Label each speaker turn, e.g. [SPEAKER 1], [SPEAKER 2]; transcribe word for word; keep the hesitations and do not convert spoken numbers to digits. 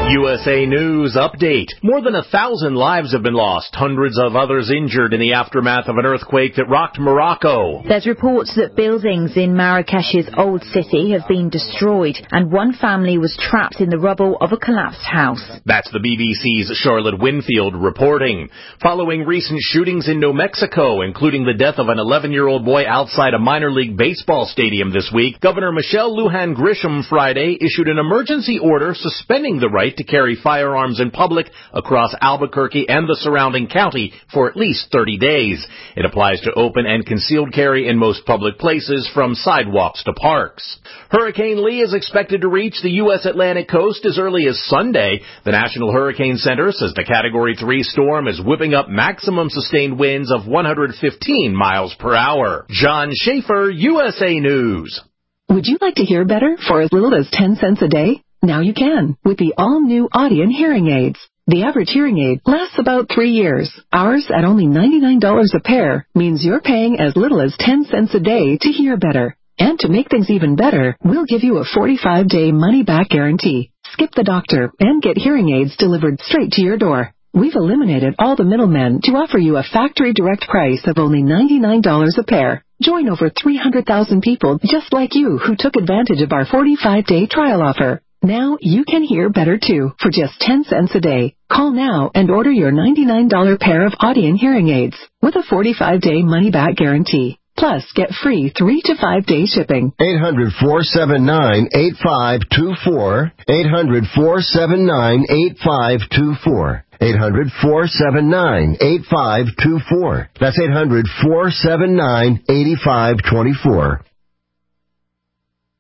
[SPEAKER 1] U S A News Update. More than a thousand lives have been lost, hundreds of others injured in the aftermath of an earthquake that rocked Morocco.
[SPEAKER 2] There's reports that buildings in Marrakesh's old city have been destroyed and one family was trapped in the rubble of a collapsed house.
[SPEAKER 1] That's the B B C's Charlotte Winfield reporting. Following recent shootings in New Mexico, including the death of an eleven-year-old boy outside a minor league baseball stadium this week, Governor Michelle Lujan Grisham Friday issued an emergency order suspending the right to carry firearms in public across Albuquerque and the surrounding county for at least thirty days. It applies to open and concealed carry in most public places, from sidewalks to parks. Hurricane Lee is expected to reach the U S Atlantic coast as early as Sunday. The National Hurricane Center says the Category three storm is whipping up maximum sustained winds of one hundred fifteen miles per hour. John Schaefer, U S A News.
[SPEAKER 3] Would you like to hear better for as little as ten cents a day? Now you can with the all-new Audien hearing aids. The average hearing aid lasts about three years. Ours, at only ninety-nine dollars a pair, means you're paying as little as ten cents a day to hear better. And to make things even better, we'll give you a forty-five day money-back guarantee. Skip the doctor and get hearing aids delivered straight to your door. We've eliminated all the middlemen to offer you a factory direct price of only ninety-nine dollars a pair. Join over three hundred thousand people just like you who took advantage of our forty-five day trial offer. Now you can hear better too for just ten cents a day. Call now and order your ninety-nine dollars pair of Audien hearing aids with a forty-five day money-back guarantee. Plus, get free three to five day shipping.
[SPEAKER 4] eight hundred, four seven nine, eight five two four. eight hundred, four seven nine, eight five two four. eight hundred, four seven nine, eight five two four. That's eight hundred, four seven nine, eight five two four.